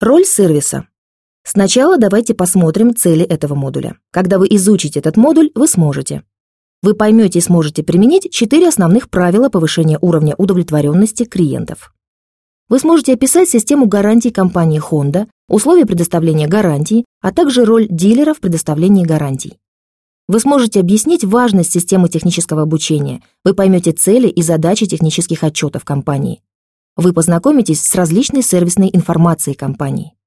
Роль сервиса. Сначала давайте посмотрим цели этого модуля. Когда вы изучите этот модуль, вы сможете. Вы поймете и сможете применить 4 основных правила повышения уровня удовлетворенности клиентов. Вы сможете описать систему гарантий компании Honda, условия предоставления гарантий, а также роль дилера в предоставлении гарантий. Вы сможете объяснить важность системы технического обучения, вы поймете цели и задачи технических отчетов компании. Вы познакомитесь с различной сервисной информацией компании.